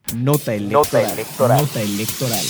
Nota electoral. Nota electoral.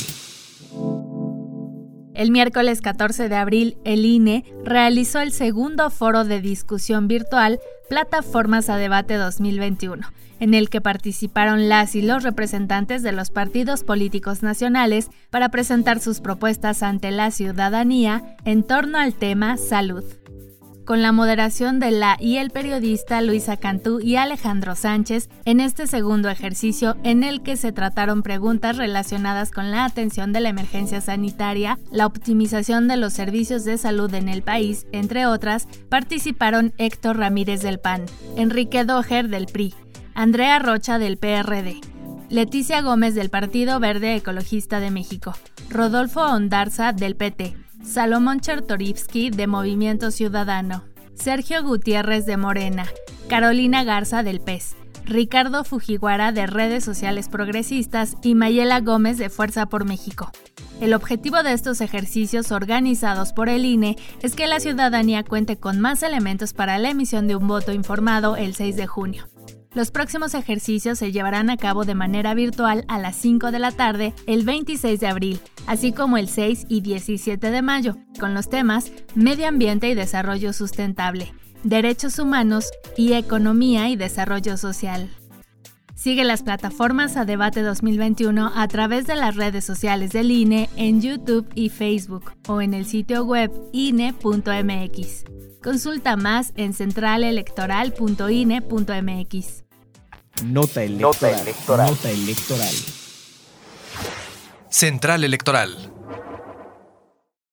El miércoles 14 de abril, el INE realizó el segundo foro de discusión virtual Plataformas a Debate 2021, en el que participaron las y los representantes de los partidos políticos nacionales para presentar sus propuestas ante la ciudadanía en torno al tema salud. Con la moderación de la y el periodista Luisa Cantú y Alejandro Sánchez en este segundo ejercicio en el que se trataron preguntas relacionadas con la atención de la emergencia sanitaria, la optimización de los servicios de salud en el país, entre otras, participaron Héctor Ramírez del PAN, Enrique Doher del PRI, Andrea Rocha del PRD, Leticia Gómez del Partido Verde Ecologista de México, Rodolfo Ondarza del PT, Salomón Chertorivsky de Movimiento Ciudadano, Sergio Gutiérrez de Morena, Carolina Garza del PES, Ricardo Fujiwara de Redes Sociales Progresistas y Mayela Gómez de Fuerza por México. El objetivo de estos ejercicios organizados por el INE es que la ciudadanía cuente con más elementos para la emisión de un voto informado el 6 de junio. Los próximos ejercicios se llevarán a cabo de manera virtual a las 5 de la tarde el 26 de abril, así como el 6 y 17 de mayo, con los temas Medio Ambiente y Desarrollo Sustentable, Derechos Humanos y Economía y Desarrollo Social. Sigue las plataformas a Debate 2021 a través de las redes sociales del INE en YouTube y Facebook o en el sitio web ine.mx. Consulta más en centralelectoral.ine.mx. Nota electoral. Nota electoral. Central Electoral.